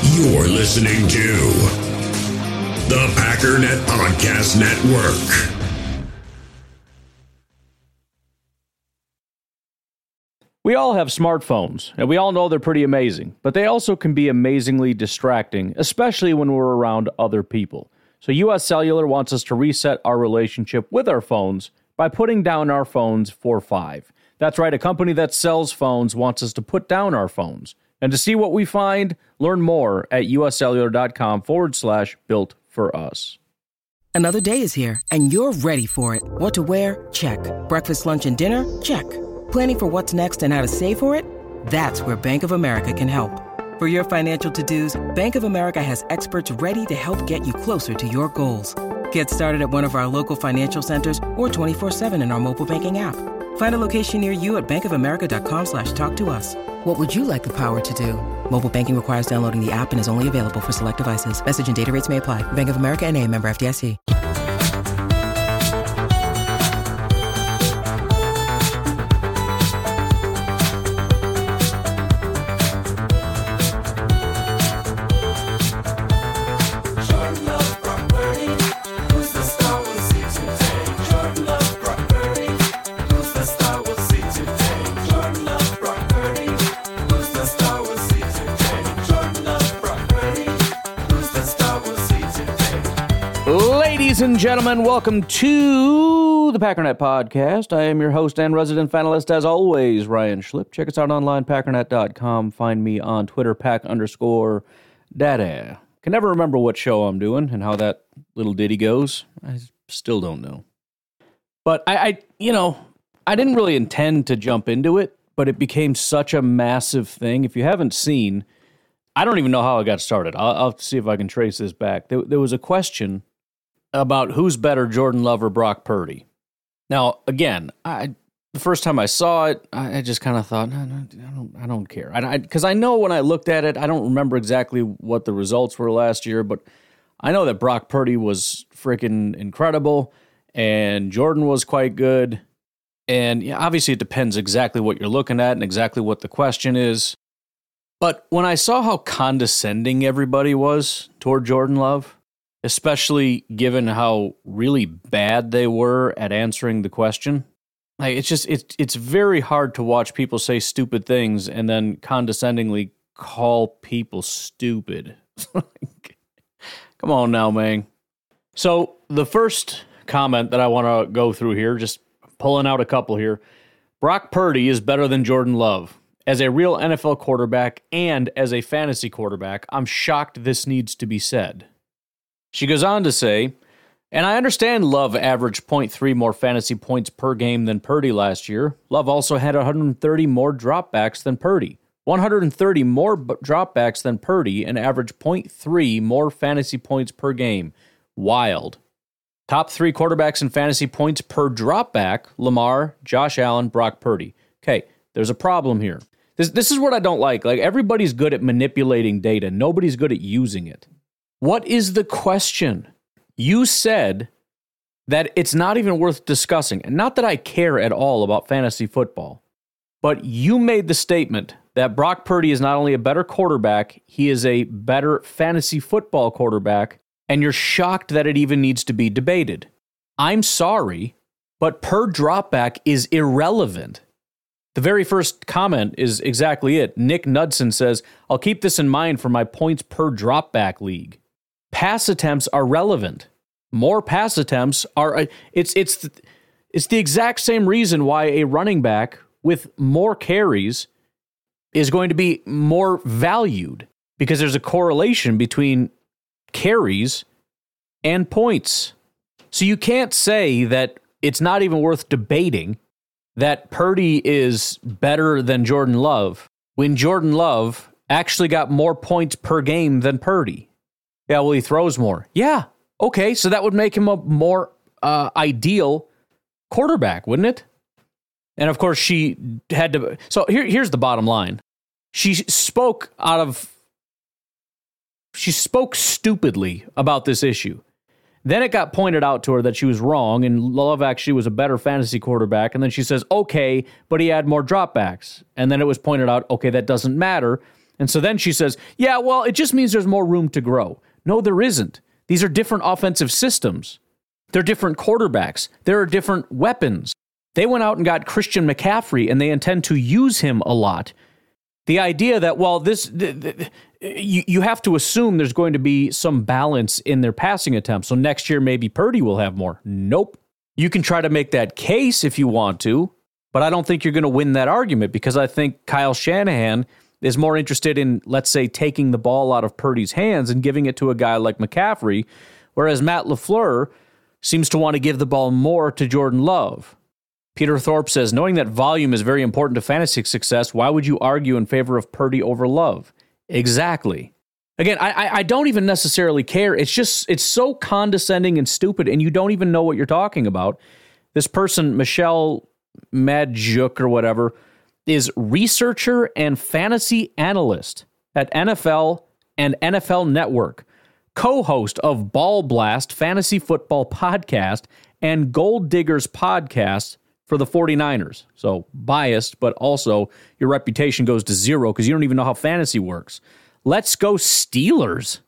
You're listening to the Packernet Podcast Network. We all have smartphones, and we all know they're pretty amazing, but they also can be amazingly distracting, especially when we're around other people. So US Cellular wants us to reset our relationship with our phones by putting down our phones for $5. That's right, a company that sells phones wants us to put down our phones. And to see what we find, learn more at uscellular.com/built-for-us. Another day is here, and you're ready for it. What to wear? Check. Breakfast, lunch, and dinner? Check. Planning for what's next and how to save for it? That's where Bank of America can help. For your financial to-dos, Bank of America has experts ready to help get you closer to your goals. Get started at one of our local financial centers or 24/7 in our mobile banking app. Find a location near you at bankofamerica.com/talktous. What would you like the power to do? Mobile banking requires downloading the app and is only available for select devices. Message and data rates may apply. Bank of America N.A., member FDIC. Ladies and gentlemen, welcome to the Packernet Podcast. I am your host and resident finalist, as always, Ryan Schlip. Check us out online, packernet.com. Find me on Twitter, pack_daddy. Can never remember what show I'm doing and how that little ditty goes. I still don't know. But I didn't really intend to jump into it, but it became such a massive thing. If you haven't seen, I don't even know how it got started. I'll see if I can trace this back. There was a question about who's better, Jordan Love or Brock Purdy. Now, again, the first time I saw it, I just kind of thought, no, I don't care. Because I know when I looked at it, I don't remember exactly what the results were last year, but I know that Brock Purdy was freaking incredible, and Jordan was quite good. And yeah, obviously it depends exactly what you're looking at and exactly what the question is. But when I saw how condescending everybody was toward Jordan Love, especially given how really bad they were at answering the question, like it's very hard to watch people say stupid things and then condescendingly call people stupid. Come on now, man. So the first comment that I want to go through here, just pulling out a couple here. Brock Purdy is better than Jordan Love. As a real NFL quarterback and as a fantasy quarterback, I'm shocked this needs to be said. She goes on to say, and I understand Love averaged 0.3 more fantasy points per game than Purdy last year. Love also had 130 more dropbacks than Purdy. 130 more dropbacks than Purdy and averaged 0.3 more fantasy points per game. Wild. Top 3 quarterbacks in fantasy points per dropback: Lamar, Josh Allen, Brock Purdy. Okay, there's a problem here. This is what I don't like. Like, everybody's good at manipulating data. Nobody's good at using it. What is the question? You said that it's not even worth discussing. And not that I care at all about fantasy football, but you made the statement that Brock Purdy is not only a better quarterback, he is a better fantasy football quarterback, and you're shocked that it even needs to be debated. I'm sorry, but per dropback is irrelevant. The very first comment is exactly it. Nick Knudsen says, I'll keep this in mind for my points per dropback league. Pass attempts are relevant. More pass attempts are, it's the exact same reason why a running back with more carries is going to be more valued, because there's a correlation between carries and points. So you can't say that it's not even worth debating that Purdy is better than Jordan Love when Jordan Love actually got more points per game than Purdy. Yeah, well, he throws more. Yeah, okay, so that would make him a more ideal quarterback, wouldn't it? And of course, she had to. So here's the bottom line. She spoke stupidly about this issue. Then it got pointed out to her that she was wrong, and Love actually was a better fantasy quarterback. And then she says, okay, but he had more dropbacks. And then it was pointed out, okay, that doesn't matter. And so then she says, yeah, well, it just means there's more room to grow. No, there isn't. These are different offensive systems. They're different quarterbacks. There are different weapons. They went out and got Christian McCaffrey, and they intend to use him a lot. The idea that, well, you have to assume there's going to be some balance in their passing attempts. So next year, maybe Purdy will have more. Nope. You can try to make that case if you want to, but I don't think you're going to win that argument because I think Kyle Shanahan is more interested in, let's say, taking the ball out of Purdy's hands and giving it to a guy like McCaffrey, whereas Matt LaFleur seems to want to give the ball more to Jordan Love. Peter Thorpe says, knowing that volume is very important to fantasy success, why would you argue in favor of Purdy over Love? Exactly. Again, I don't even necessarily care. It's so condescending and stupid, and you don't even know what you're talking about. This person, Michelle Madjuk or whatever, is researcher and fantasy analyst at NFL and NFL Network, co-host of Ball Blast Fantasy Football Podcast and Gold Diggers Podcast for the 49ers. So biased, but also your reputation goes to zero because you don't even know how fantasy works. Let's go Steelers.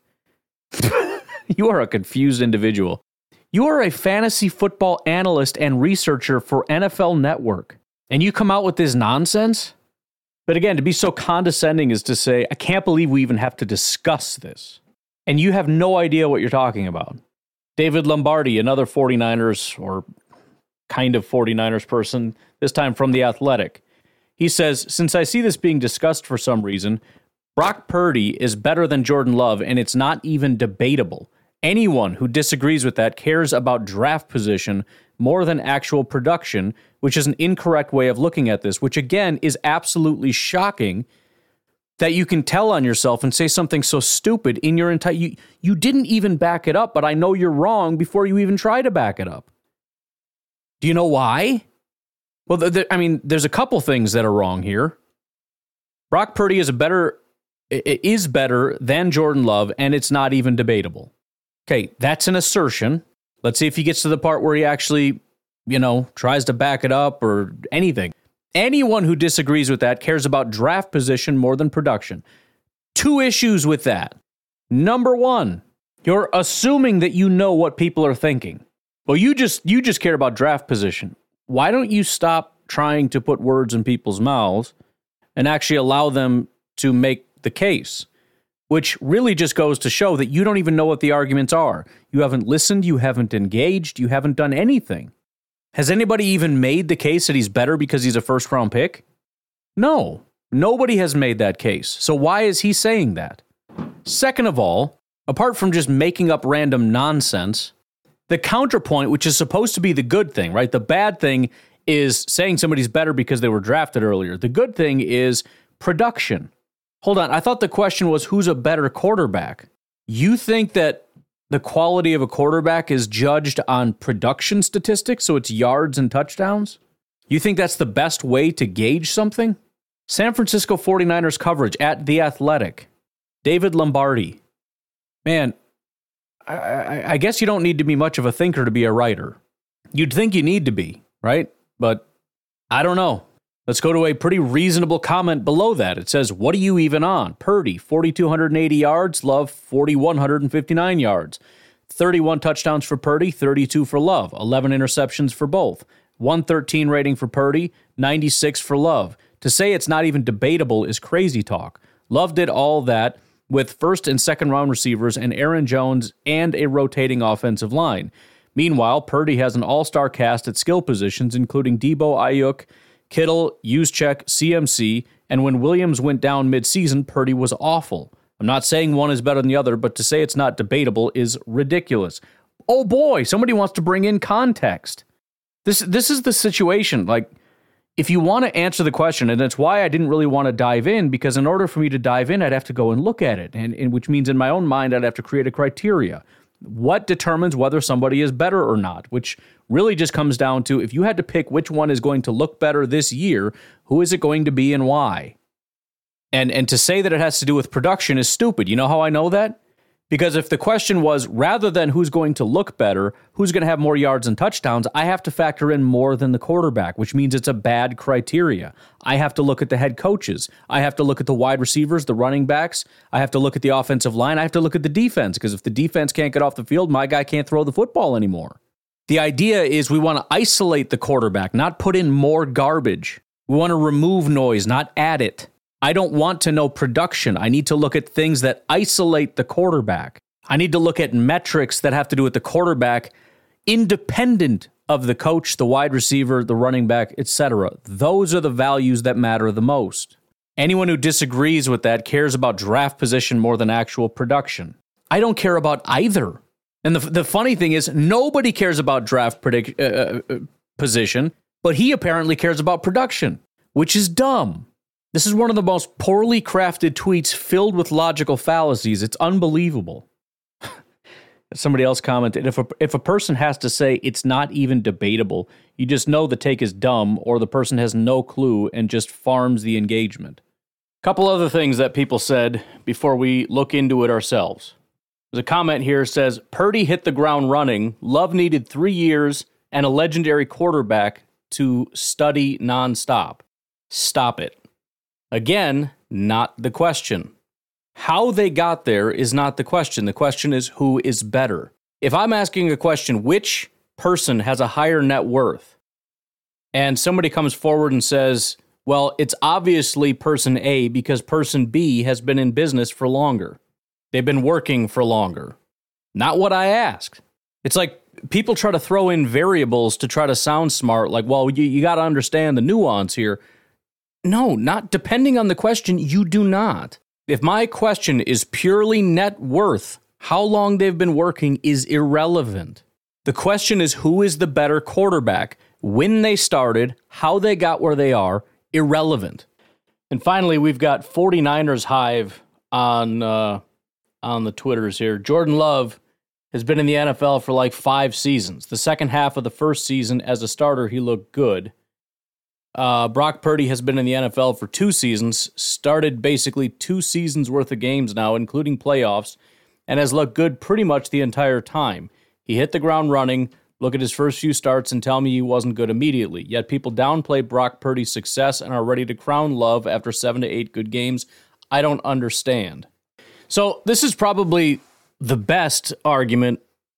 You are a confused individual. You are a fantasy football analyst and researcher for NFL Network, and you come out with this nonsense? But again, to be so condescending is to say, I can't believe we even have to discuss this. And you have no idea what you're talking about. David Lombardi, another 49ers or kind of 49ers person, this time from The Athletic. He says, since I see this being discussed for some reason, Brock Purdy is better than Jordan Love, and it's not even debatable. Anyone who disagrees with that cares about draft position more than actual production, which is an incorrect way of looking at this, which again is absolutely shocking that you can tell on yourself and say something so stupid in your entire... You didn't even back it up, but I know you're wrong before you even try to back it up. Do you know why? Well, there's a couple things that are wrong here. Brock Purdy is better than Jordan Love, and it's not even debatable. Okay, that's an assertion. Let's see if he gets to the part where he actually, tries to back it up or anything. Anyone who disagrees with that cares about draft position more than production. Two issues with that. Number one, you're assuming that you know what people are thinking. Well, you just care about draft position. Why don't you stop trying to put words in people's mouths and actually allow them to make the case? Which really just goes to show that you don't even know what the arguments are. You haven't listened, you haven't engaged, you haven't done anything. Has anybody even made the case that he's better because he's a first-round pick? No, nobody has made that case. So why is he saying that? Second of all, apart from just making up random nonsense, the counterpoint, which is supposed to be the good thing, right? The bad thing is saying somebody's better because they were drafted earlier. The good thing is production. Hold on, I thought the question was who's a better quarterback? You think that the quality of a quarterback is judged on production statistics, so it's yards and touchdowns? You think that's the best way to gauge something? San Francisco 49ers coverage at The Athletic. David Lombardi. Man, I guess you don't need to be much of a thinker to be a writer. You'd think you need to be, right? But I don't know. Let's go to a pretty reasonable comment below that. It says, what are you even on? Purdy, 4,280 yards. Love, 4,159 yards. 31 touchdowns for Purdy, 32 for Love. 11 interceptions for both. 113 rating for Purdy, 96 for Love. To say it's not even debatable is crazy talk. Love did all that with first and second round receivers and Aaron Jones and a rotating offensive line. Meanwhile, Purdy has an all-star cast at skill positions, including Debo, Ayuk, Kittle, Juszczyk, CMC, and when Williams went down midseason, Purdy was awful. I'm not saying one is better than the other, but to say it's not debatable is ridiculous. Oh boy, somebody wants to bring in context. This is the situation. Like, if you want to answer the question, and that's why I didn't really want to dive in, because in order for me to dive in, I'd have to go and look at it, and which means in my own mind, I'd have to create a criteria. What determines whether somebody is better or not, which really just comes down to if you had to pick which one is going to look better this year, who is it going to be and why? And to say that it has to do with production is stupid. You know how I know that? Because if the question was, rather than who's going to look better, who's going to have more yards and touchdowns, I have to factor in more than the quarterback, which means it's a bad criteria. I have to look at the head coaches. I have to look at the wide receivers, the running backs. I have to look at the offensive line. I have to look at the defense, because if the defense can't get off the field, my guy can't throw the football anymore. The idea is we want to isolate the quarterback, not put in more garbage. We want to remove noise, not add it. I don't want to know production. I need to look at things that isolate the quarterback. I need to look at metrics that have to do with the quarterback, independent of the coach, the wide receiver, the running back, etc. Those are the values that matter the most. Anyone who disagrees with that cares about draft position more than actual production. I don't care about either. And the funny thing is, nobody cares about draft position, but he apparently cares about production, which is dumb. This is one of the most poorly crafted tweets filled with logical fallacies. It's unbelievable. Somebody else commented, if a person has to say it's not even debatable, you just know the take is dumb, or the person has no clue and just farms the engagement. Couple other things that people said before we look into it ourselves. There's a comment here that says, Purdy hit the ground running. Love needed 3 years and a legendary quarterback to study nonstop. Stop it. Again, not the question. How they got there is not the question. The question is who is better. If I'm asking a question, which person has a higher net worth, and somebody comes forward and says, well, it's obviously person A because person B has been in business for longer. They've been working for longer. Not what I asked. It's like people try to throw in variables to try to sound smart, like, well, you got to understand the nuance here. No, not depending on the question, you do not. If my question is purely net worth, how long they've been working is irrelevant. The question is who is the better quarterback, when they started, how they got where they are, irrelevant. And finally, we've got 49ers Hive on the Twitters here. Jordan Love has been in the NFL for like 5 seasons. The second half of the first season as a starter, he looked good. Brock Purdy has been in the NFL for 2 seasons, started basically 2 seasons worth of games now, including playoffs, and has looked good pretty much the entire time. He hit the ground running. Look at his first few starts and tell me he wasn't good immediately. Yet people downplay Brock Purdy's success and are ready to crown Love after 7 to 8 good games. I don't understand. So this is probably the best argument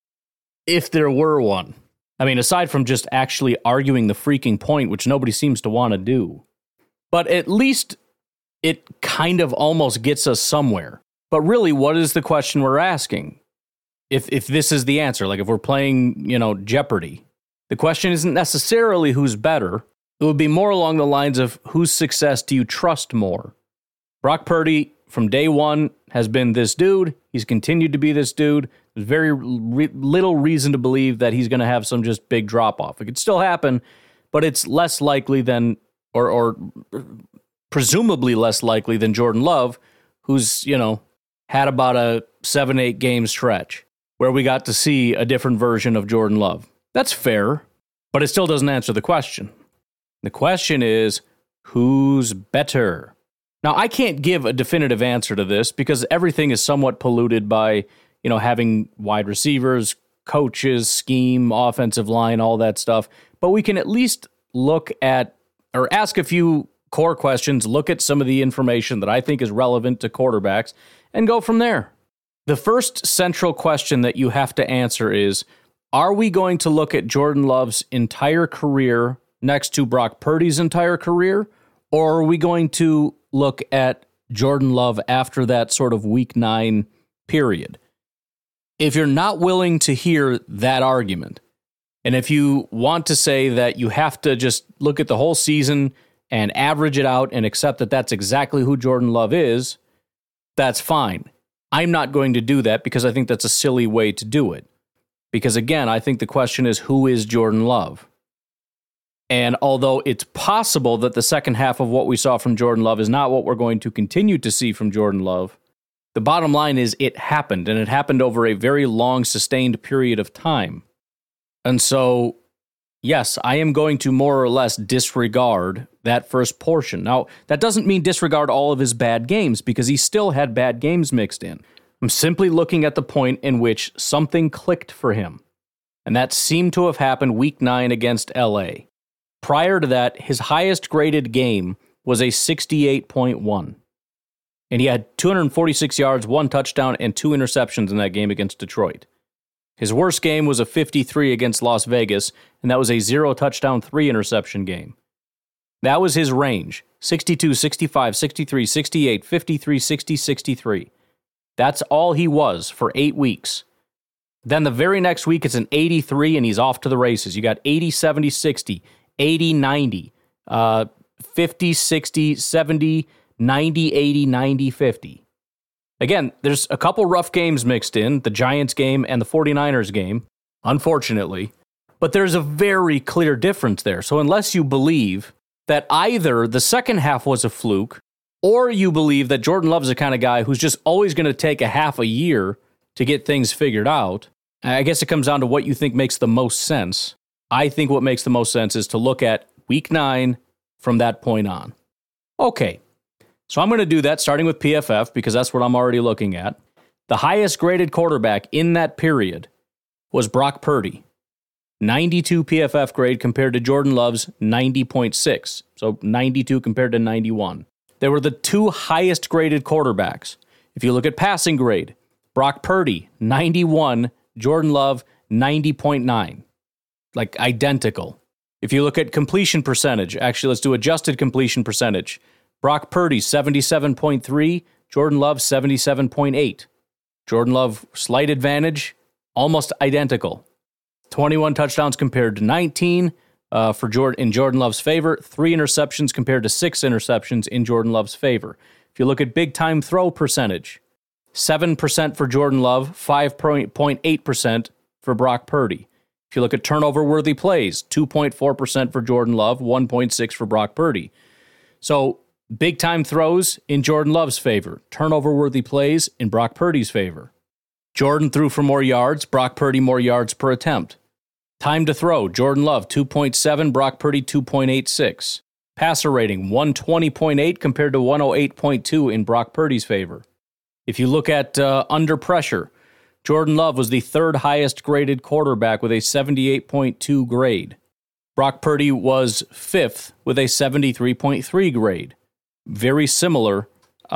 if there were one. I mean, aside from just actually arguing the freaking point, which nobody seems to want to do. But at least it kind of almost gets us somewhere. But really, what is the question we're asking? If this is the answer, like if we're playing, Jeopardy, the question isn't necessarily who's better. It would be more along the lines of whose success do you trust more? Brock Purdy, from day one, has been this dude. He's continued to be this dude. There's very little reason to believe that he's going to have some just big drop-off. It could still happen, but it's less likely than, or presumably less likely than Jordan Love, who's, had about a 7-8 game stretch where we got to see a different version of Jordan Love. That's fair, but it still doesn't answer the question. The question is, who's better? Now, I can't give a definitive answer to this because everything is somewhat polluted by, having wide receivers, coaches, scheme, offensive line, all that stuff. But we can at least look at, or ask a few core questions, look at some of the information that I think is relevant to quarterbacks, and go from there. The first central question that you have to answer is, are we going to look at Jordan Love's entire career next to Brock Purdy's entire career, or are we going to look at Jordan Love after that sort of week 9 period? If you're not willing to hear that argument, and if you want to say that you have to just look at the whole season and average it out and accept that that's exactly who Jordan Love is, that's fine. I'm not going to do that because I think that's a silly way to do it. Because again, I think the question is, who is Jordan Love? And although it's possible that the second half of what we saw from Jordan Love is not what we're going to continue to see from Jordan Love, the bottom line is it happened, and it happened over a very long, sustained period of time. And so, yes, I am going to more or less disregard that first portion. Now, that doesn't mean disregard all of his bad games, because he still had bad games mixed in. I'm simply looking at the point in which something clicked for him, and that seemed to have happened Week 9 against LA. Prior to that, his highest graded game was a 68.1. And he had 246 yards, 1 touchdown, and 2 interceptions in that game against Detroit. His worst game was a 53 against Las Vegas, and that was a 0 touchdown, 3 interception game. That was his range: 62, 65, 63, 68, 53, 60, 63. That's all he was for 8 weeks. Then the very next week, it's an 83, and he's off to the races. You got 80, 70, 60, 80, 90, 50, 60, 70, 90, 80, 90, 50. Again, there's a couple rough games mixed in, the Giants game and the 49ers game, unfortunately. But there's a very clear difference there. So unless you believe that either the second half was a fluke, or you believe that Jordan Love's the kind of guy who's just always going to take a half a year to get things figured out, I guess it comes down to what you think makes the most sense. I think what makes the most sense is to look at Week 9 from that point on. Okay. So I'm going to do that starting with PFF because that's what I'm already looking at. The highest graded quarterback in that period was Brock Purdy. 92 PFF grade compared to Jordan Love's 90.6. So 92 compared to 91. They were the 2 highest graded quarterbacks. If you look at passing grade, Brock Purdy, 91, Jordan Love, 90.9. Like identical. If you look at completion percentage, actually let's do adjusted completion percentage. Brock Purdy, 77.3. Jordan Love, 77.8. Jordan Love, slight advantage, almost identical. 21 touchdowns compared to 19 in Jordan Love's favor. 3 interceptions compared to 6 interceptions in Jordan Love's favor. If you look at big time throw percentage, 7% for Jordan Love, 5.8% for Brock Purdy. If you look at turnover-worthy plays, 2.4% for Jordan Love, 1.6% for Brock Purdy. So big-time throws in Jordan Love's favor. Turnover-worthy plays in Brock Purdy's favor. Jordan threw for more yards, Brock Purdy more yards per attempt. Time to throw, Jordan Love 2.7, Brock Purdy 2.86. Passer rating 120.8 compared to 108.2 in Brock Purdy's favor. If you look at under pressure, Jordan Love was the 3rd highest graded quarterback with a 78.2 grade. Brock Purdy was 5th with a 73.3 grade. Very similar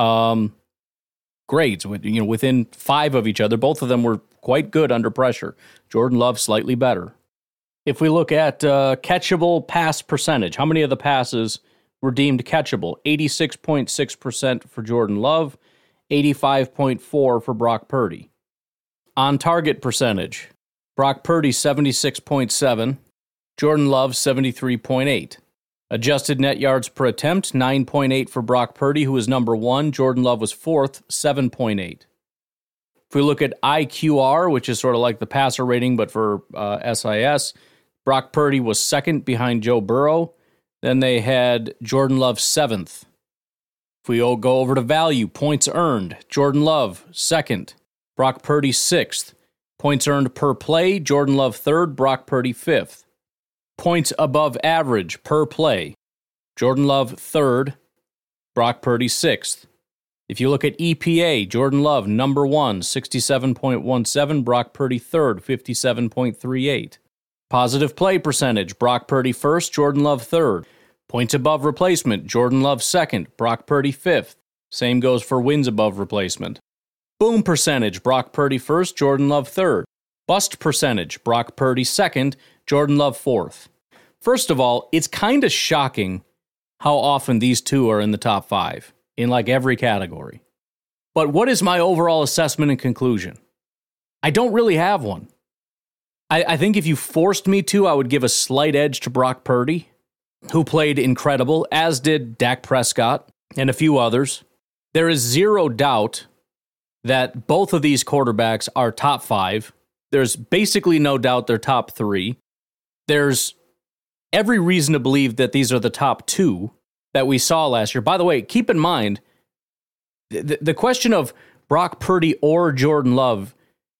grades, within 5 of each other. Both of them were quite good under pressure. Jordan Love slightly better. If we look at catchable pass percentage, how many of the passes were deemed catchable? 86.6% for Jordan Love, 85.4% for Brock Purdy. On target percentage, Brock Purdy 76.7%, Jordan Love 73.8%. Adjusted net yards per attempt, 9.8 for Brock Purdy, who was number 1. Jordan Love was 4th, 7.8. If we look at IQR, which is sort of like the passer rating, but for SIS, Brock Purdy was 2nd behind Joe Burrow. Then they had Jordan Love 7th. If we go over to value, points earned, Jordan Love 2nd, Brock Purdy 6th. Points earned per play, Jordan Love 3rd, Brock Purdy 5th. Points above average per play, Jordan Love 3rd, Brock Purdy 6th. If you look at EPA, Jordan Love number 1, 67.17, Brock Purdy 3rd, 57.38. Positive play percentage, Brock Purdy 1st, Jordan Love 3rd. Points above replacement, Jordan Love 2nd, Brock Purdy 5th. Same goes for wins above replacement. Boom percentage, Brock Purdy 1st, Jordan Love 3rd. Bust percentage, Brock Purdy 2nd, Jordan Love 4th. First of all, it's kind of shocking how often these two are in the top 5, in like every category. But what is my overall assessment and conclusion? I don't really have one. I think if you forced me to, I would give a slight edge to Brock Purdy, who played incredible, as did Dak Prescott and a few others. There is zero doubt that both of these quarterbacks are top 5. There's basically no doubt they're top 3. There's every reason to believe that these are the top 2 that we saw last year. By the way, keep in mind, the question of Brock Purdy or Jordan Love,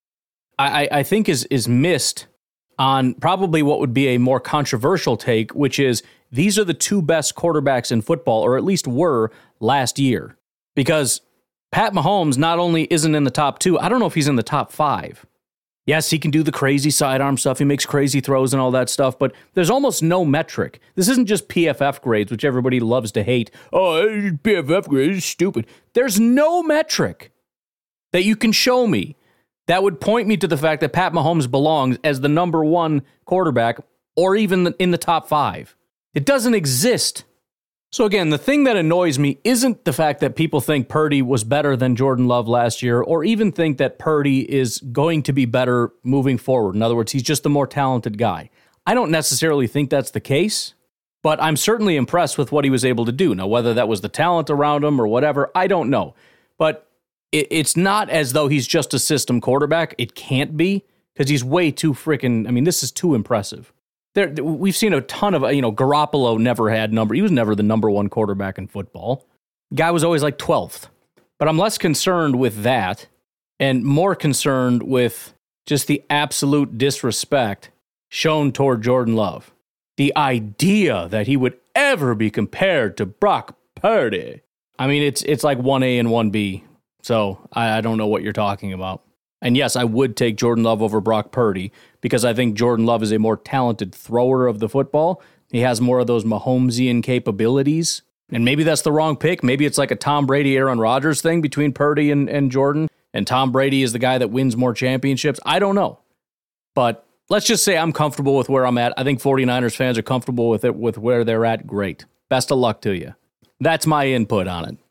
I think is missed on probably what would be a more controversial take, which is these are the 2 best quarterbacks in football, or at least were last year. Because Pat Mahomes not only isn't in the top 2, I don't know if he's in the top 5. Yes, he can do the crazy sidearm stuff. He makes crazy throws and all that stuff, but there's almost no metric. This isn't just PFF grades, which everybody loves to hate. Oh, PFF grades is stupid. There's no metric that you can show me that would point me to the fact that Pat Mahomes belongs as the number 1 quarterback or even in the top 5. It doesn't exist. So again, the thing that annoys me isn't the fact that people think Purdy was better than Jordan Love last year, or even think that Purdy is going to be better moving forward. In other words, he's just the more talented guy. I don't necessarily think that's the case, but I'm certainly impressed with what he was able to do. Now, whether that was the talent around him or whatever, I don't know. But it's not as though he's just a system quarterback. It can't be, because he's way too freaking, this is too impressive. We've seen a ton of, Garoppolo never had he was never the number 1 quarterback in football. Guy was always like 12th. But I'm less concerned with that and more concerned with just the absolute disrespect shown toward Jordan Love. The idea that he would ever be compared to Brock Purdy. It's like 1A and 1B. So I don't know what you're talking about. And yes, I would take Jordan Love over Brock Purdy because I think Jordan Love is a more talented thrower of the football. He has more of those Mahomesian capabilities. And maybe that's the wrong pick. Maybe it's like a Tom Brady, Aaron Rodgers thing between Purdy and Jordan. And Tom Brady is the guy that wins more championships. I don't know. But let's just say I'm comfortable with where I'm at. I think 49ers fans are comfortable with it, with where they're at. Great. Best of luck to you. That's my input on it.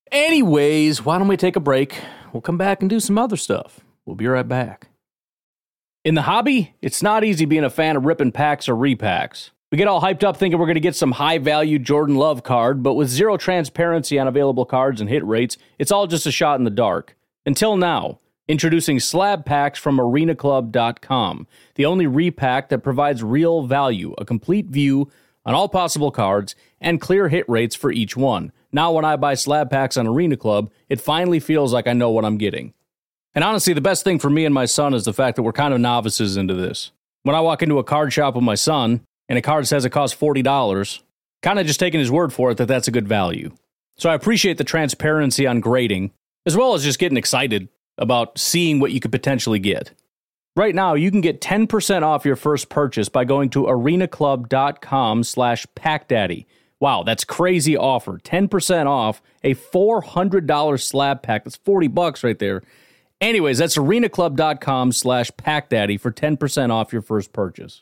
Anyways, why don't we take a break? We'll come back and do some other stuff. We'll be right back. In the hobby, it's not easy being a fan of ripping packs or repacks. We get all hyped up thinking we're going to get some high-value Jordan Love card, but with zero transparency on available cards and hit rates, it's all just a shot in the dark. Until now, introducing slab packs from arenaclub.com, the only repack that provides real value, a complete view on all possible cards, and clear hit rates for each one. Now when I buy slab packs on Arena Club, it finally feels like I know what I'm getting. And honestly, the best thing for me and my son is the fact that we're kind of novices into this. When I walk into a card shop with my son, and a card says it costs $40, kind of just taking his word for it that that's a good value. So I appreciate the transparency on grading, as well as just getting excited about seeing what you could potentially get. Right now, you can get 10% off your first purchase by going to arenaclub.com/packdaddy. Wow, that's crazy offer. 10% off a $400 slab pack. That's $40 right there. Anyways, that's arenaclub.com/packdaddy for 10% off your first purchase.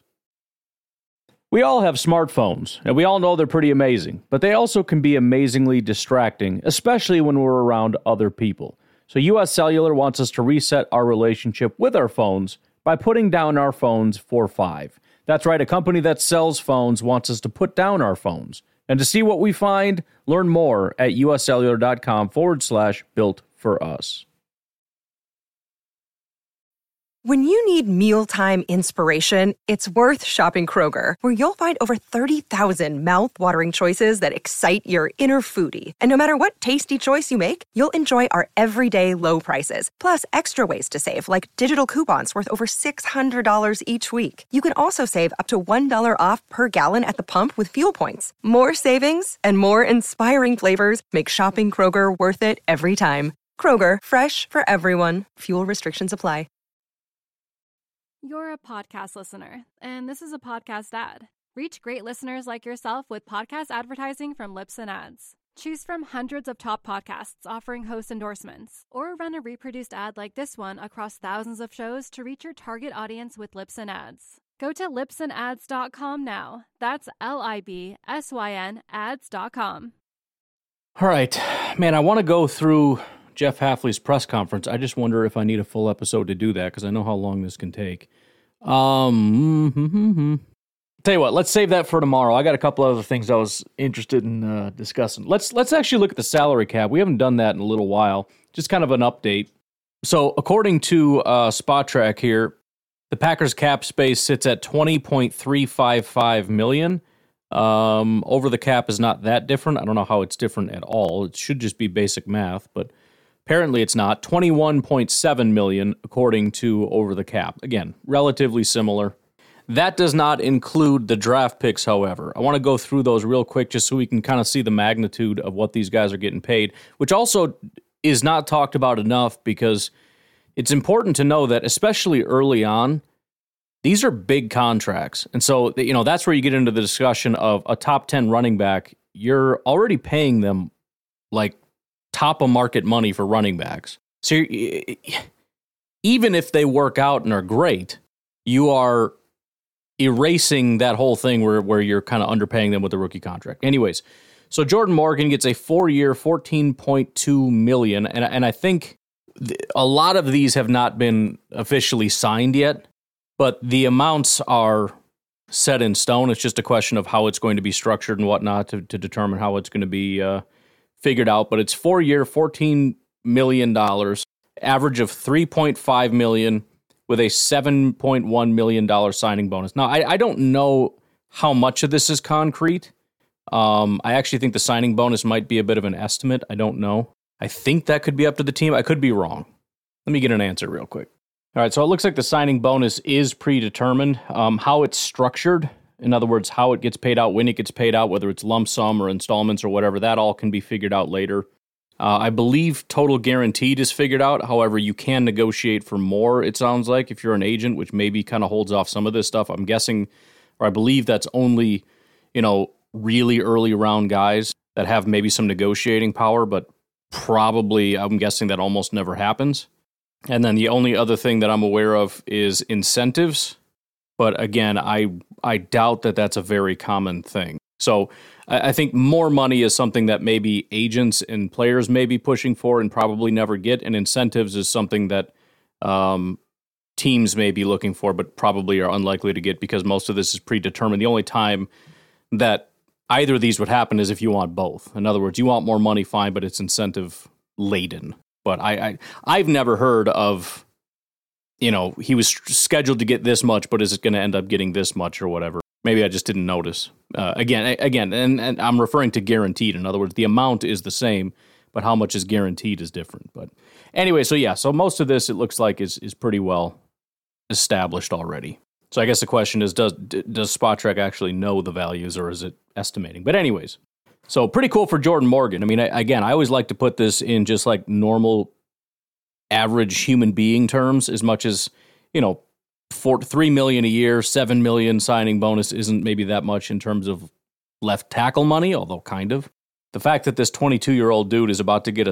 We all have smartphones, and we all know they're pretty amazing, but they also can be amazingly distracting, especially when we're around other people. So US Cellular wants us to reset our relationship with our phones by putting down our phones for $5. That's right, a company that sells phones wants us to put down our phones. And to see what we find, learn more at uscellular.com/built-for-us. When you need mealtime inspiration, it's worth shopping Kroger, where you'll find over 30,000 mouth-watering choices that excite your inner foodie. And no matter what tasty choice you make, you'll enjoy our everyday low prices, plus extra ways to save, like digital coupons worth over $600 each week. You can also save up to $1 off per gallon at the pump with fuel points. More savings and more inspiring flavors make shopping Kroger worth it every time. Kroger, fresh for everyone. Fuel restrictions apply. You're a podcast listener, and this is a podcast ad. Reach great listeners like yourself with podcast advertising from Libsyn Ads. Choose from hundreds of top podcasts offering host endorsements, or run a reproduced ad like this one across thousands of shows to reach your target audience with Libsyn Ads. Go to libsynads.com now. That's LIBSYN ads.com. All right, man, I want to go through Jeff Hafley's press conference. I just wonder if I need a full episode to do that, because I know how long this can take. Tell you what, let's save that for tomorrow. I got a couple other things I was interested in discussing. Let's actually look at the salary cap. We haven't done that in a little while. Just kind of an update. So according to SpotTrack here, the Packers cap space sits at $20.355 million. Over the cap is not that different. I don't know how it's different at all. It should just be basic math, but apparently it's not. $21.7 million according to over the cap. Again, relatively similar. That does not include the draft picks, however. I want to go through those real quick just so we can kind of see the magnitude of what these guys are getting paid, which also is not talked about enough because it's important to know that, especially early on, these are big contracts. And so, that's where you get into the discussion of a top 10 running back. You're already paying them like top of market money for running backs. So even if they work out and are great, you are erasing that whole thing where you're kind of underpaying them with a rookie contract. Anyways, so Jordan Morgan gets a 4-year, $14.2 million, and I think a lot of these have not been officially signed yet, but the amounts are set in stone. It's just a question of how it's going to be structured and whatnot to determine how it's going to be figured out. But it's 4-year, $14 million, average of $3.5 million with a $7.1 million signing bonus. Now, I don't know how much of this is concrete. I actually think the signing bonus might be a bit of an estimate. I don't know. I think that could be up to the team. I could be wrong. Let me get an answer real quick. All right, so it looks like the signing bonus is predetermined. How it's structured, in other words, how it gets paid out, when it gets paid out, whether it's lump sum or installments or whatever, that all can be figured out later. I believe total guaranteed is figured out. However, you can negotiate for more, it sounds like, if you're an agent, which maybe kind of holds off some of this stuff. I'm guessing, or I believe that's only, really early round guys that have maybe some negotiating power, but probably, I'm guessing that almost never happens. And then the only other thing that I'm aware of is incentives. But again, I doubt that that's a very common thing. So I think more money is something that maybe agents and players may be pushing for and probably never get. And incentives is something that teams may be looking for, but probably are unlikely to get because most of this is predetermined. The only time that either of these would happen is if you want both. In other words, you want more money, fine, but it's incentive laden. But I've never heard of, he was scheduled to get this much, but is it going to end up getting this much or whatever? Maybe I just didn't notice. Again, and I'm referring to guaranteed. In other words, the amount is the same, but how much is guaranteed is different. But anyway, so most of this, it looks like, is pretty well established already. So I guess the question is, does Spotrac actually know the values, or is it estimating? But anyways, so pretty cool for Jordan Morgan. I mean, I always like to put this in just like normal, average human being terms, as much as, $3 million a year, $7 million signing bonus isn't maybe that much in terms of left tackle money, although kind of. The fact that this 22-year-old dude is about to get a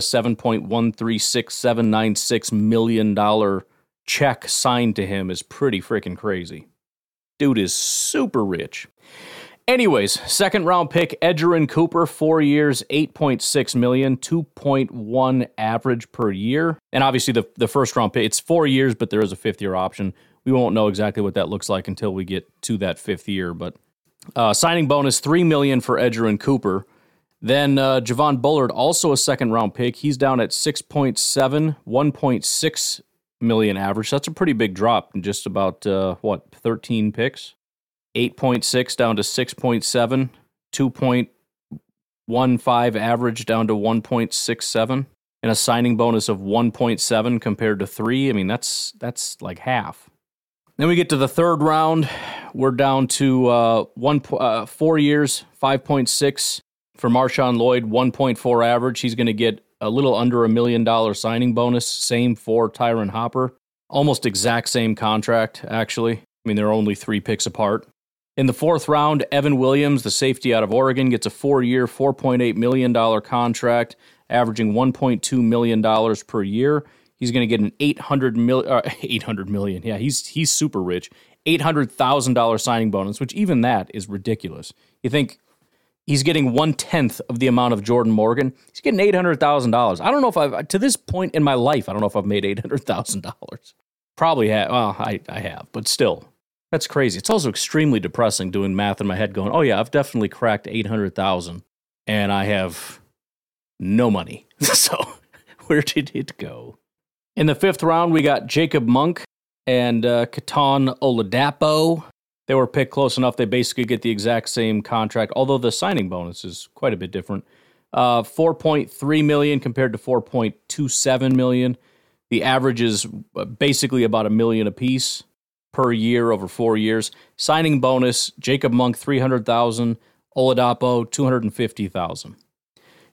$7.136796 million check signed to him is pretty freaking crazy. Dude is super rich. Anyways, second round pick, Edgerrin Cooper, 4 years, $8.6 million, 2.1 average per year. And obviously the first round pick, it's 4 years, but there is a fifth year option. We won't know exactly what that looks like until we get to that fifth year. But signing bonus, $3 million for Edgerrin Cooper. Then Javon Bullard, also a second round pick. He's down at 6.7, 1.6 million average. That's a pretty big drop in just about, 13 picks? 8.6 down to 6.7, 2.15 average down to 1.67, and a signing bonus of 1.7 compared to 3. I mean, that's like half. Then we get to the third round. We're down to 4 years, 5.6 for Marshawn Lloyd, 1.4 average. He's going to get a little under $1 million signing bonus. Same for Tyron Hopper. Almost exact same contract, actually. I mean, they're only 3 picks apart. In the fourth round, Evan Williams, the safety out of Oregon, gets a 4-year, $4.8 million contract, averaging $1.2 million per year. He's going to get an $800 million. Yeah, he's super rich. $800,000 signing bonus, which even that is ridiculous. You think he's getting 1/10 of the amount of Jordan Morgan? He's getting $800,000. I don't know if to this point in my life, I don't know if I've made $800,000. Probably have. Well, I have, but still. That's crazy. It's also extremely depressing doing math in my head going, oh yeah, I've definitely cracked 800,000 and I have no money. So where did it go? In the fifth round, we got Jacob Monk and Keaton Oladapo. They were picked close enough. They basically get the exact same contract, although the signing bonus is quite a bit different. $4.3 million compared to $4.27 million. The average is basically about $1 million apiece per year over 4 years. Signing bonus, Jacob Monk, $300,000, Oladapo, $250,000.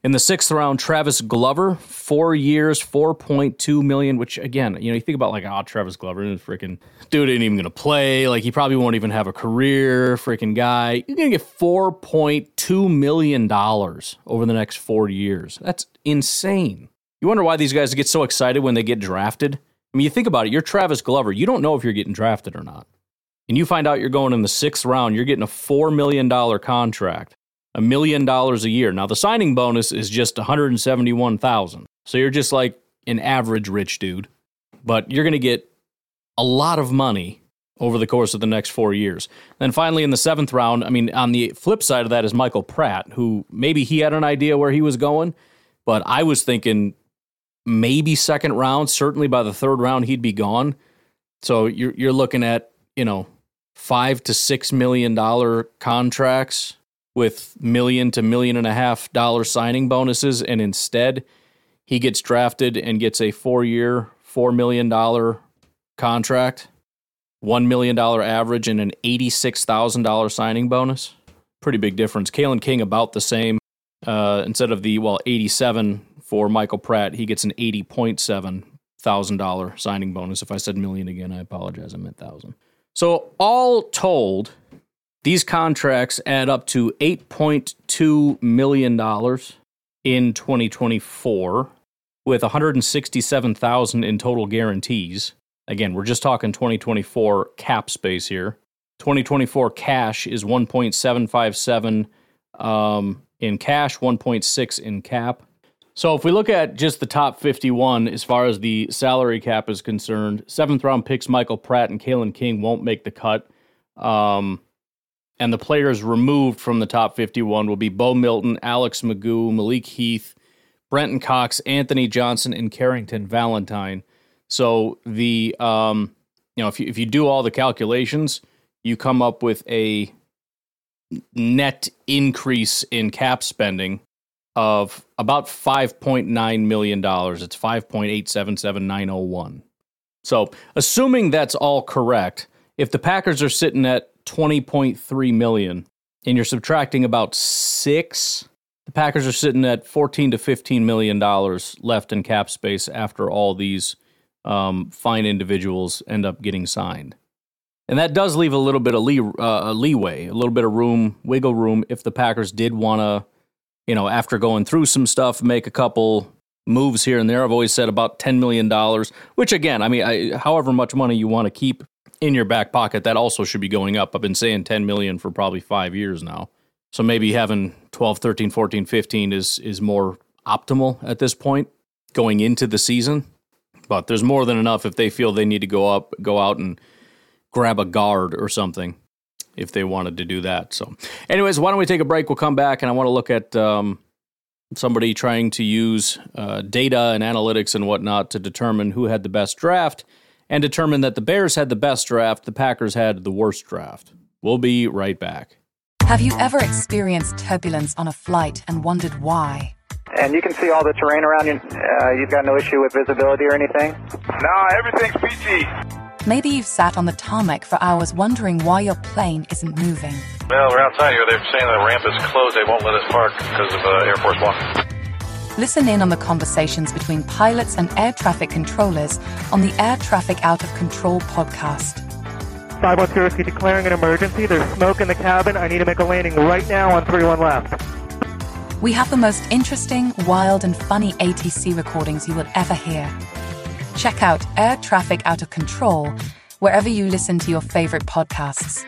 In the 6th round, Travis Glover, 4 years, $4.2 million, which again, you think about Travis Glover, freaking dude ain't even going to play. He probably won't even have a career, freaking guy. You're going to get $4.2 million over the next 4 years. That's insane. You wonder why these guys get so excited when they get drafted? I mean, you think about it, you're Travis Glover. You don't know if you're getting drafted or not. And you find out you're going in the 6th round, you're getting a $4 million contract. $1 million a year. Now, the signing bonus is just $171,000. So you're just like an average rich dude. But you're going to get a lot of money over the course of the next 4 years. Then finally, in the 7th round, on the flip side of that is Michael Pratt, who maybe he had an idea where he was going, but I was thinking maybe 2nd round. Certainly by the 3rd round, he'd be gone. So you're looking at, $5 to $6 million contracts with $1 million to $1.5 million signing bonuses, and instead he gets drafted and gets a 4-year, $4 million contract, $1 million average, and an $86,000 signing bonus. Pretty big difference. Kalen King about the same. Instead of the 87 for Michael Pratt, he gets an $80.7 thousand signing bonus. If I said million again, I apologize. I meant thousand. So all told, these contracts add up to $8.2 million in 2024, with $167,000 in total guarantees. Again, we're just talking 2024 cap space here. 2024 cash is 1.757 in cash, 1.6 in cap. So if we look at just the top 51 as far as the salary cap is concerned, 7th round picks Michael Pratt and Kalen King won't make the cut. And the players removed from the top 51 will be Bo Milton, Alex Magoo, Malik Heath, Brenton Cox, Anthony Johnson, and Carrington Valentine. So the if you do all the calculations, you come up with a net increase in cap spending of about $5.9 million. It's $5.877901. So assuming that's all correct, if the Packers are sitting at $20.3 million and you're subtracting about $6, the Packers are sitting at $14 to $15 million left in cap space after all these fine individuals end up getting signed. And that does leave a little bit of leeway, a little bit of wiggle room, if the Packers did want to, after going through some stuff, make a couple moves here and there. I've always said about $10 million, which again, however much money you want to keep in your back pocket, that also should be going up. I've been saying $10 million for probably 5 years now. So maybe having 12, 13, 14, 15 is more optimal at this point going into the season. But there's more than enough if they feel they need to go out and grab a guard or something if they wanted to do that. So anyways, why don't we take a break? We'll come back, and I want to look at somebody trying to use data and analytics and whatnot to determine who had the best draft and determine that the Bears had the best draft, the Packers had the worst draft. We'll be right back. Have you ever experienced turbulence on a flight and wondered why? And you can see all the terrain around you. You've got no issue with visibility or anything? No, everything's PG. Maybe you've sat on the tarmac for hours wondering why your plane isn't moving. Well, we're outside here. They're saying the ramp is closed. They won't let us park because of Air Force One. Listen in on the conversations between pilots and air traffic controllers on the Air Traffic Out of Control podcast. 512 Whiskey declaring an emergency. There's smoke in the cabin. I need to make a landing right now on 31 left. We have the most interesting, wild, and funny ATC recordings you will ever hear. Check out Air Traffic Out of Control wherever you listen to your favorite podcasts.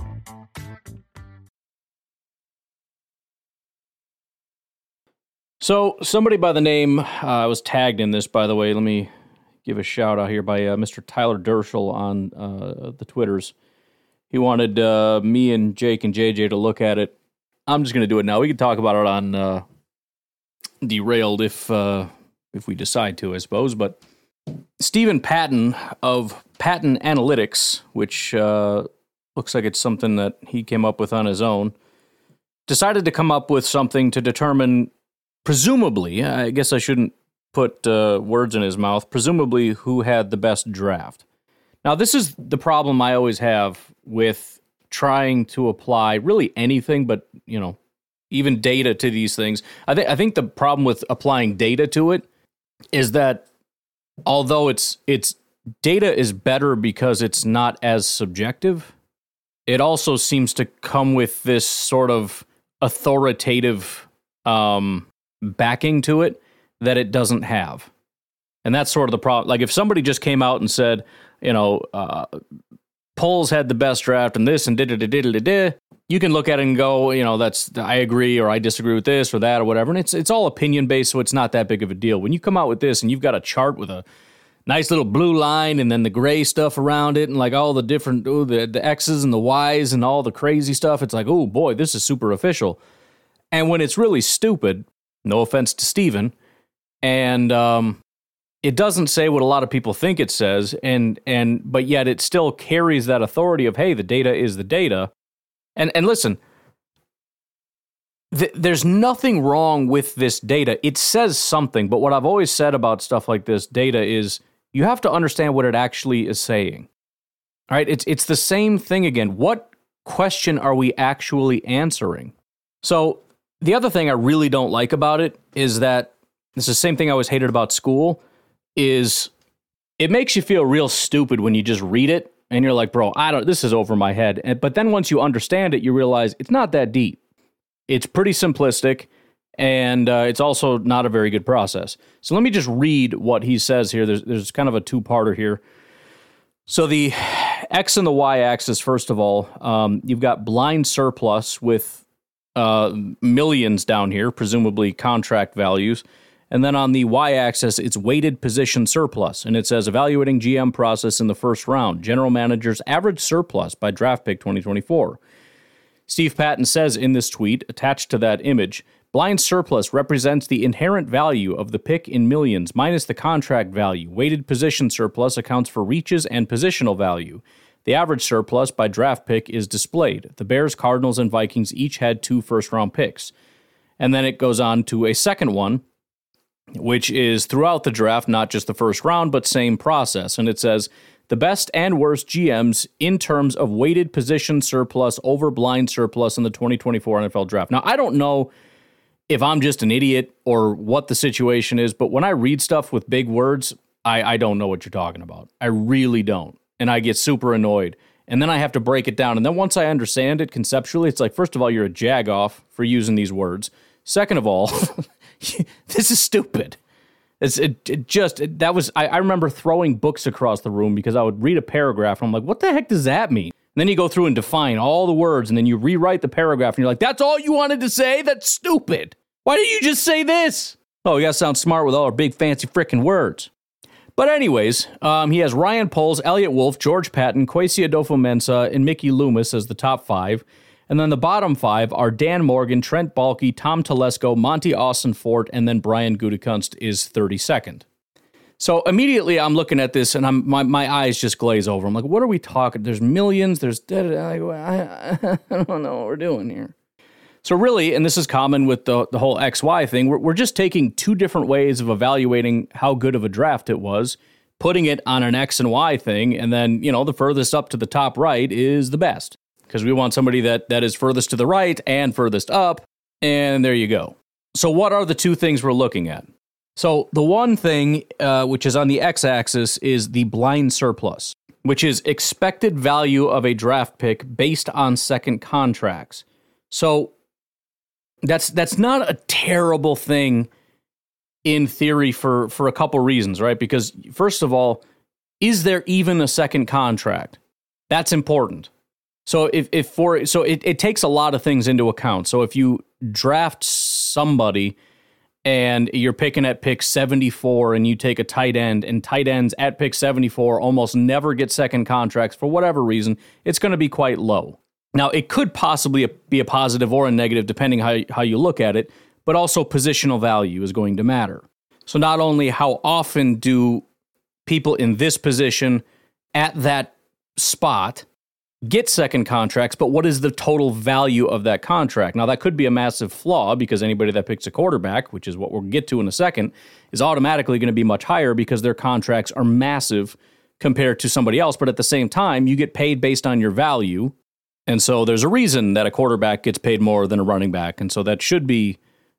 So somebody by the name, I was tagged in this, by the way. Let me give a shout out here by Mr. Tyler Dershel on the Twitters. He wanted me and Jake and JJ to look at it. I'm just going to do it now. We can talk about it on Derailed if we decide to, I suppose. But Stephen Patton of Patton Analytics, which looks like it's something that he came up with on his own, decided to come up with something to determine, presumably, I guess I shouldn't put words in his mouth, presumably who had the best draft. Now, this is the problem I always have with trying to apply really anything, but, even data to these things. I think the problem with applying data to it is that although it's data is better because it's not as subjective, it also seems to come with this sort of authoritative backing to it that it doesn't have. And that's sort of the problem. Like if somebody just came out and said, polls had the best draft and this and da-da-da-da-da-da, you can look at it and go, I agree or I disagree with this or that or whatever. And it's all opinion based, so it's not that big of a deal. When you come out with this and you've got a chart with a nice little blue line and then the gray stuff around it and like all the different, the X's and the Y's and all the crazy stuff, it's like, oh boy, this is super official. And when it's really stupid, no offense to Steven, and it doesn't say what a lot of people think it says, but yet it still carries that authority of, hey, the data is the data. And listen, there's nothing wrong with this data. It says something, but what I've always said about stuff like this data is you have to understand what it actually is saying. All right, it's the same thing again. What question are we actually answering? So the other thing I really don't like about it is that it's the same thing I always hated about school, is it makes you feel real stupid when you just read it and you're like, bro, this is over my head. But then once you understand it, you realize it's not that deep. It's pretty simplistic, and it's also not a very good process. So let me just read what he says here. There's kind of a two-parter here. So the X and the Y axis, first of all, you've got blind surplus with millions down here, presumably contract values. And then on the Y-axis, it's weighted position surplus. And it says, evaluating GM process in the first round, general manager's average surplus by draft pick 2024. Steve Patton says in this tweet, attached to that image, blind surplus represents the inherent value of the pick in millions minus the contract value. Weighted position surplus accounts for reaches and positional value. The average surplus by draft pick is displayed. The Bears, Cardinals, and Vikings each had 2 first-round picks. And then it goes on to a second one, which is throughout the draft, not just the first round, but same process. And it says, the best and worst GMs in terms of weighted position surplus over blind surplus in the 2024 NFL draft. Now, I don't know if I'm just an idiot or what the situation is, but when I read stuff with big words, I don't know what you're talking about. I really don't. And I get super annoyed. And then I have to break it down. And then once I understand it conceptually, it's like, first of all, you're a jag-off for using these words. Second of all, this is stupid. I remember throwing books across the room because I would read a paragraph and I'm like, what the heck does that mean? And then you go through and define all the words and then you rewrite the paragraph and you're like, that's all you wanted to say? That's stupid. Why didn't you just say this? Oh, we gotta sound smart with all our big fancy frickin' words. But anyways, he has Ryan Poles, Elliott Wolf, George Patton, Kwesi Adofo-Mensah, and Mickey Loomis as the top 5. And then the bottom 5 are Dan Morgan, Trent Baalke, Tom Telesco, Monty Austin-Fort, and then Brian Gutekunst is 32nd. So immediately I'm looking at this and my eyes just glaze over. I'm like, what are we talking? There's millions. I don't know what we're doing here. So really, and this is common with the whole XY thing, we're just taking 2 different ways of evaluating how good of a draft it was, putting it on an X and Y thing, and then, the furthest up to the top right is the best. Because we want somebody that is furthest to the right and furthest up, and there you go. So what are the 2 things we're looking at? So the one thing, which is on the X-axis, is the blind surplus, which is expected value of a draft pick based on second contracts. So that's not a terrible thing in theory for a couple reasons, right? Because first of all, is there even a second contract? That's important. So it takes a lot of things into account. So if you draft somebody and you're picking at pick 74 and you take a tight end, and tight ends at pick 74 almost never get second contracts for whatever reason, it's going to be quite low. Now, it could possibly be a positive or a negative depending how you look at it, but also positional value is going to matter. So not only how often do people in this position at that spot get second contracts, but what is the total value of that contract? Now, that could be a massive flaw because anybody that picks a quarterback, which is what we'll get to in a second, is automatically going to be much higher because their contracts are massive compared to somebody else. But at the same time, you get paid based on your value. And so there's a reason that a quarterback gets paid more than a running back. And so that should be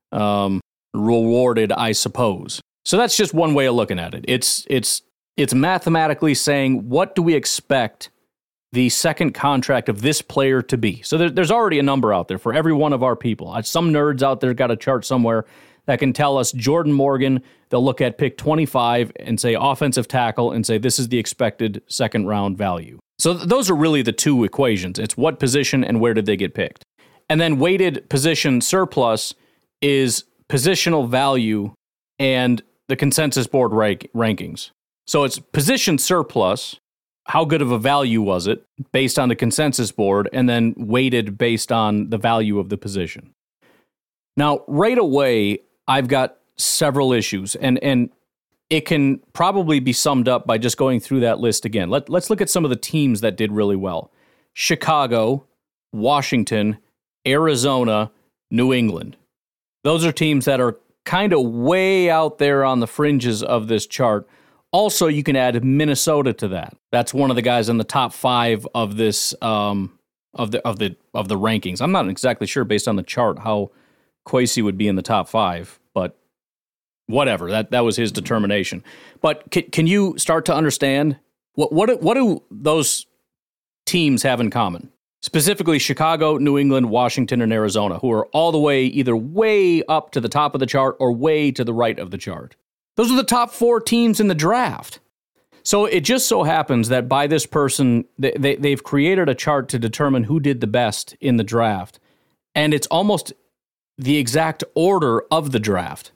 rewarded, I suppose. So that's just one way of looking at it. It's mathematically saying, what do we expect the second contract of this player to be? So there's already a number out there for every one of our people. Some nerds out there got a chart somewhere that can tell us Jordan Morgan, they'll look at pick 25 and say offensive tackle and say this is the expected second round value. So those are really the two equations. It's what position and where did they get picked. And then weighted position surplus is positional value and the consensus board rankings. So it's position surplus, how good of a value was it based on the consensus board, and then weighted based on the value of the position. Now, right away, I've got several issues, and it can probably be summed up by just going through that list again. Let's look at some of the teams that did really well. Chicago, Washington, Arizona, New England. Those are teams that are kind of way out there on the fringes of this chart. Also, you can add Minnesota to that. That's one of the guys in the top 5 of this of the rankings. I'm not exactly sure based on the chart how Kwesi would be in the top 5, but whatever. That was his determination. But can you start to understand what do those teams have in common? Specifically, Chicago, New England, Washington, and Arizona, who are all the way either way up to the top of the chart or way to the right of the chart. Those are the top 4 teams in the draft. So it just so happens that by this person, they've created a chart to determine who did the best in the draft. And it's almost the exact order of the draft.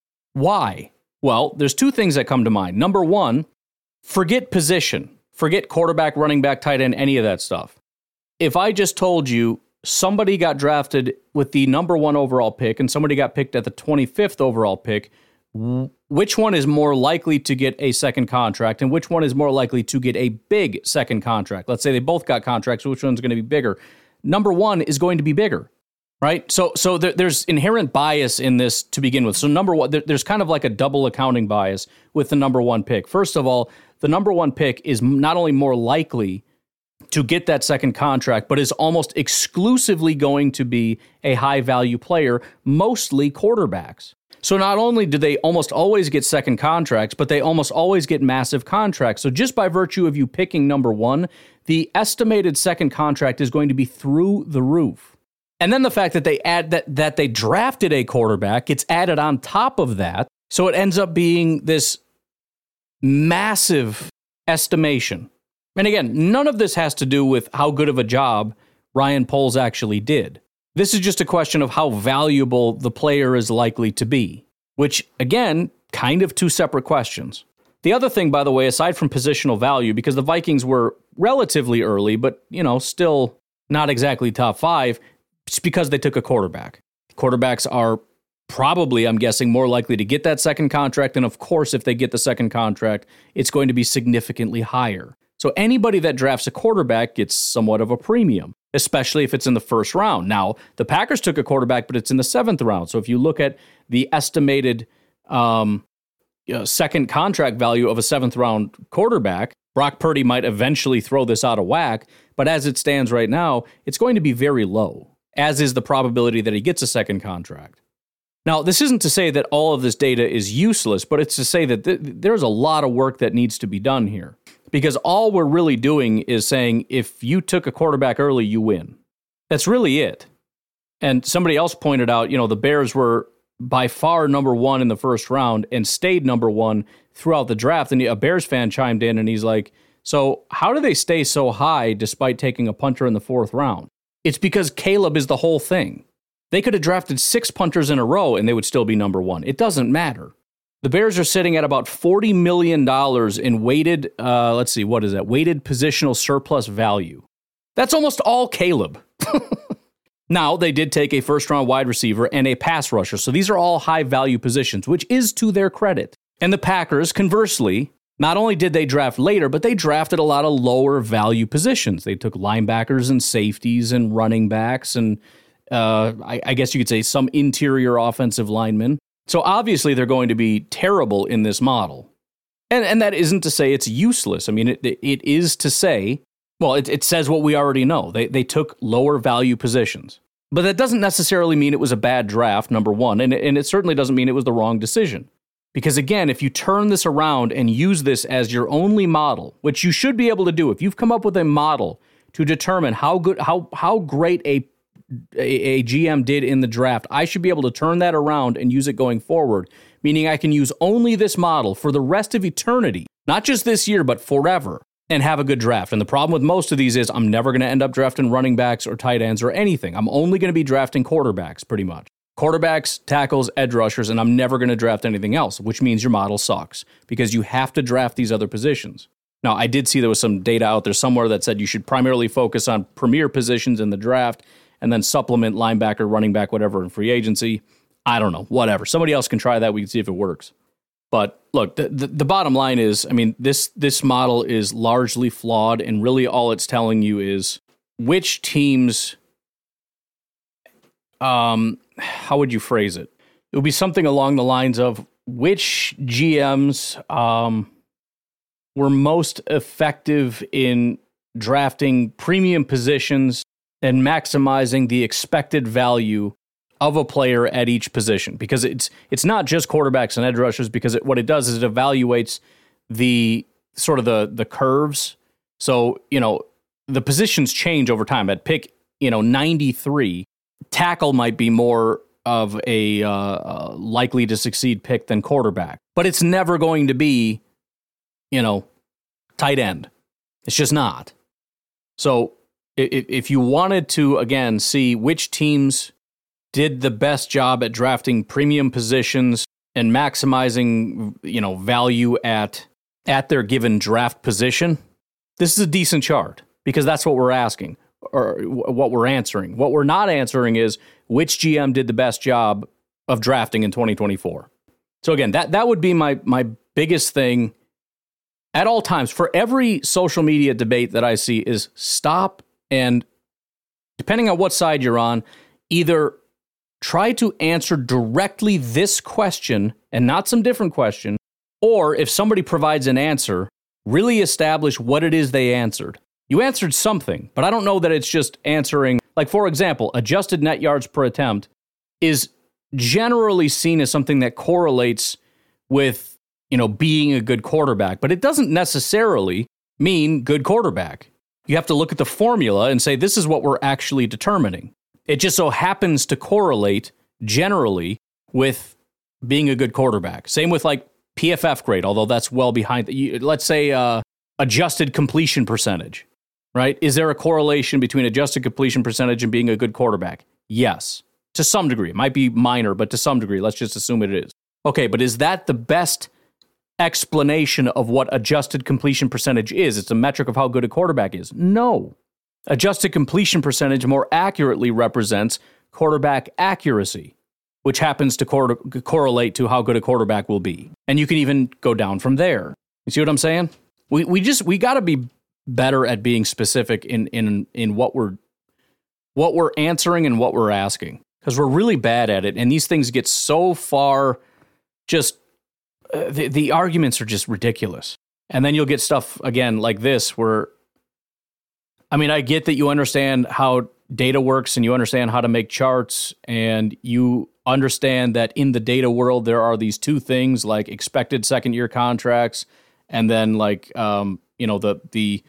Why? Well, there's 2 things that come to mind. Number 1, forget position. Forget quarterback, running back, tight end, any of that stuff. If I just told you somebody got drafted with the number 1 overall pick and somebody got picked at the 25th overall pick, which one is more likely to get a second contract and which one is more likely to get a big second contract? Let's say they both got contracts. Which one's going to be bigger? Number 1 is going to be bigger, right? So there's inherent bias in this to begin with. So number 1, there's kind of like a double accounting bias with the number 1 pick. First of all, the number 1 pick is not only more likely to get that second contract, but is almost exclusively going to be a high-value player, mostly quarterbacks. So not only do they almost always get second contracts, but they almost always get massive contracts. So just by virtue of you picking number 1, the estimated second contract is going to be through the roof. And then the fact that they drafted a quarterback gets added on top of that. So it ends up being this massive estimation. And again, none of this has to do with how good of a job Ryan Poles actually did. This is just a question of how valuable the player is likely to be, which, again, kind of 2 separate questions. The other thing, by the way, aside from positional value, because the Vikings were relatively early, but, still not exactly top 5, it's because they took a quarterback. Quarterbacks are probably, I'm guessing, more likely to get that second contract. And of course, if they get the second contract, it's going to be significantly higher. So anybody that drafts a quarterback gets somewhat of a premium, especially if it's in the first round. Now, the Packers took a quarterback, but it's in the 7th round. So if you look at the estimated second contract value of a 7th round quarterback, Brock Purdy might eventually throw this out of whack. But as it stands right now, it's going to be very low, as is the probability that he gets a second contract. Now, this isn't to say that all of this data is useless, but it's to say that there's a lot of work that needs to be done here. Because all we're really doing is saying, if you took a quarterback early, you win. That's really it. And somebody else pointed out, the Bears were by far number 1 in the first round and stayed number 1 throughout the draft. And a Bears fan chimed in and he's like, so how do they stay so high despite taking a punter in the 4th round? It's because Caleb is the whole thing. They could have drafted 6 punters in a row and they would still be number 1. It doesn't matter. The Bears are sitting at about $40 million in weighted, what is that? Weighted positional surplus value. That's almost all Caleb. Now, they did take a first-round wide receiver and a pass rusher, so these are all high-value positions, which is to their credit. And the Packers, conversely, not only did they draft later, but they drafted a lot of lower-value positions. They took linebackers and safeties and running backs and, I guess you could say, some interior offensive linemen. So obviously they're going to be terrible in this model. And that isn't to say it's useless. I mean, it is to say Well, it says what we already know. They took lower value positions. But that doesn't necessarily mean it was a bad draft, number one, and it certainly doesn't mean it was the wrong decision. Because again, if you turn this around and use this as your only model, which you should be able to do, if you've come up with a model to determine how great a GM did in the draft, I should be able to turn that around and use it going forward, meaning I can use only this model for the rest of eternity, not just this year, but forever, and have a good draft. And the problem with most of these is I'm never going to end up drafting running backs or tight ends or anything. I'm only going to be drafting quarterbacks, pretty much. Quarterbacks, tackles, edge rushers, and I'm never going to draft anything else, which means your model sucks because you have to draft these other positions. Now, I did see there was some data out there somewhere that said you should primarily focus on premier positions in the draft and then supplement linebacker, running back, whatever in free agency. I don't know, whatever. Somebody else can try that. We can see if it works. But look, the bottom line is, I mean, this model is largely flawed, and really all it's telling you is which teams, how would you phrase it? It would be something along the lines of which GMs were most effective in drafting premium positions and maximizing the expected value of a player at each position, because it's not just quarterbacks and edge rushers, because what it does is it evaluates the sort of the curves. So, the positions change over time. At pick, 93, tackle might be more of a likely to succeed pick than quarterback, but it's never going to be, tight end. It's just not. So if you wanted to, again, see which teams did the best job at drafting premium positions and maximizing, value at their given draft position, this is a decent chart, because that's what we're asking, or what we're answering. What we're not answering is which GM did the best job of drafting in 2024. So again, that would be my biggest thing at all times for every social media debate that I see is stop and, depending on what side you're on, either try to answer directly this question and not some different question, or if somebody provides an answer, really establish what it is they answered. You answered something, but I don't know that it's just answering. Like, for example, adjusted net yards per attempt is generally seen as something that correlates with, being a good quarterback, but it doesn't necessarily mean good quarterback. You have to look at the formula and say, this is what we're actually determining. It just so happens to correlate generally with being a good quarterback. Same with like PFF grade, although that's well behind. Let's say adjusted completion percentage, right? Is there a correlation between adjusted completion percentage and being a good quarterback? Yes, to some degree. It might be minor, but to some degree, let's just assume it is. Okay, but is that the best explanation of what adjusted completion percentage is? It's a metric of how good a quarterback is. No. Adjusted completion percentage more accurately represents quarterback accuracy, which happens to correlate to how good a quarterback will be. And you can even go down from there. You see what I'm saying? We got to be better at being specific in what we're answering and what we're asking, because we're really bad at it. And these things get so far, just the arguments are just ridiculous. And then you'll get stuff again like this where, I get that you understand how data works and you understand how to make charts, and you understand that in the data world, there are these two things like expected second year contracts and then like, the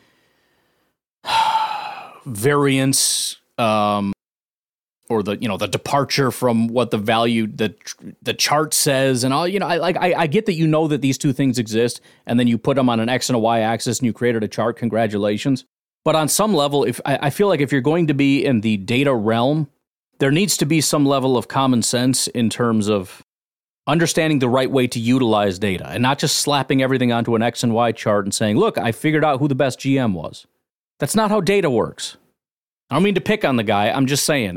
variance, or the departure from what the value, the chart says and all, I get that that these two things exist, and then you put them on an X and a Y axis and you created a chart. Congratulations. But on some level, I feel like if you're going to be in the data realm, there needs to be some level of common sense in terms of understanding the right way to utilize data and not just slapping everything onto an X and Y chart and saying, look, I figured out who the best GM was. That's not how data works. I don't mean to pick on the guy. I'm just saying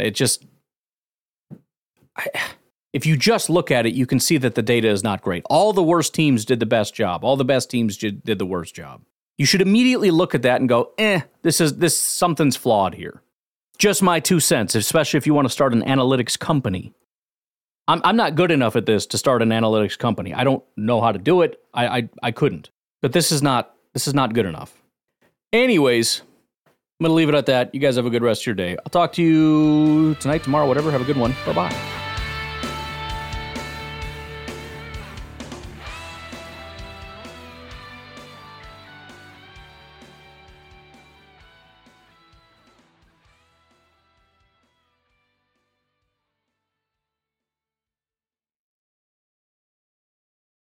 if you just look at it, you can see that the data is not great. All the worst teams did the best job. All the best teams did the worst job. You should immediately look at that and go, something's flawed here. Just my 2 cents, especially if you want to start an analytics company. I'm not good enough at this to start an analytics company. I don't know how to do it. I couldn't. But this is not good enough. Anyways, I'm going to leave it at that. You guys have a good rest of your day. I'll talk to you tonight, tomorrow, whatever. Have a good one. Bye-bye.